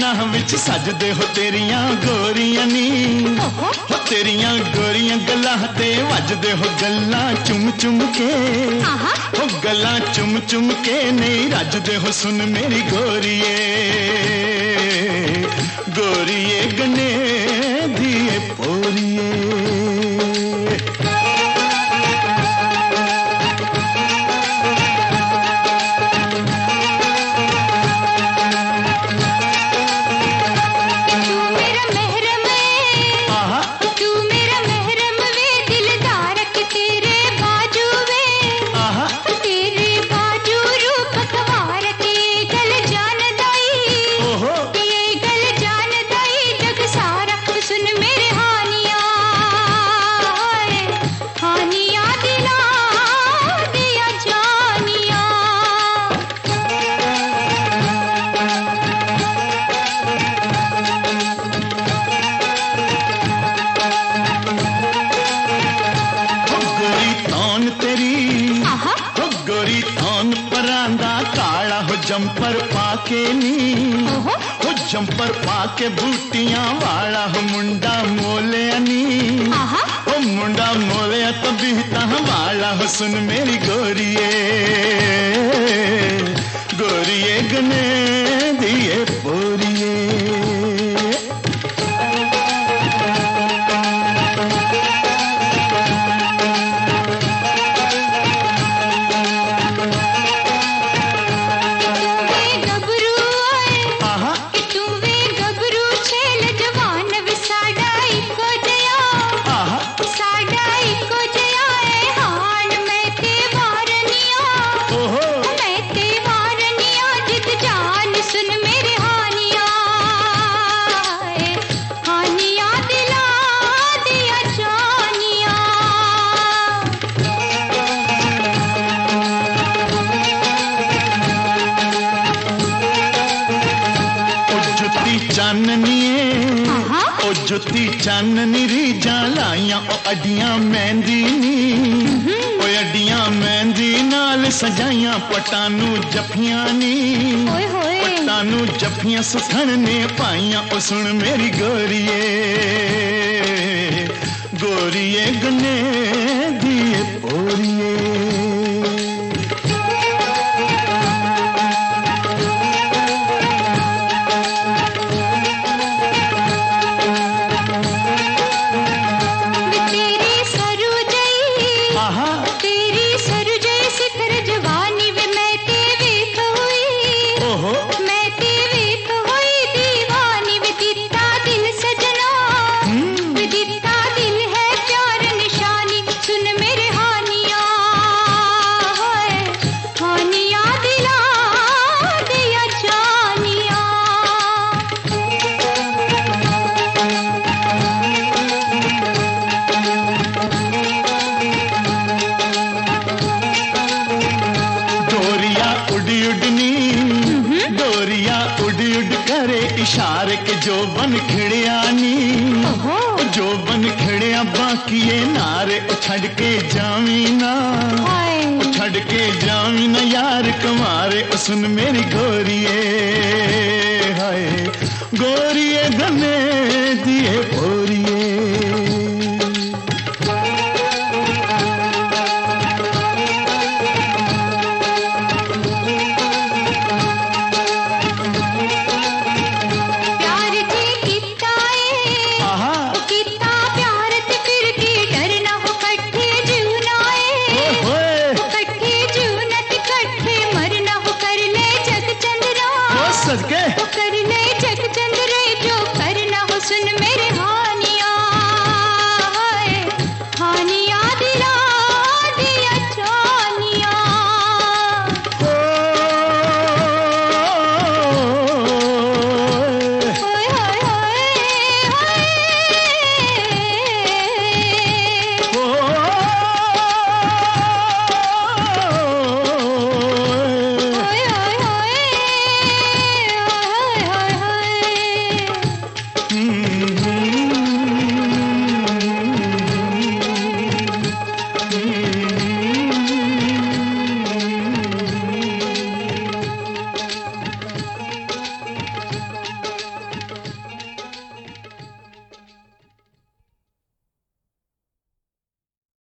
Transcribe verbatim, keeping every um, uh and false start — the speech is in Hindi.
गल्लां विच सजदे हो तेरियां गोरियां नी, हो तेरियां गोरियां गल्लां ते वजदे हो गल्लां चुम चुम के, हो गल्लां चुम चुम के नहीं रजदे हो सुन मेरी गोरिए, गोरिए गने दिए पोरिए। जंपर पाके नी, हो जंपर पाके बूटियां वाला हो मुंडा मोले नी, हो मुंडा मोले तो बीता वाला हो सुन मेरी गोरिए, गोरिए गने दिए पोरिए। चाननिए ओ जुती चाननी रीजा लाइया ओ अडियां मेहंदी नी, ओ अडियां मेहंदी नाल सजाइया पटानू जफियां नी, पटानू जफियां सुथन ने पाइया ओ सुन मेरी गोरिए, गोरिए गने दिए पोरिए। इशारे के जो बन खिड़िया नी, जो बन खिड़िया बाकी ये नारे छड़ के जावी ना, छड़ के जावी ना यार कमारे सुन मेरी गोरिए, हाय गोरिए गने दिए पोरिए। सदके कर ले जग चंद्रे जो करना हो सुन मेरे हानिया, हानिया दिला दिया जानिया। होय होय होय होय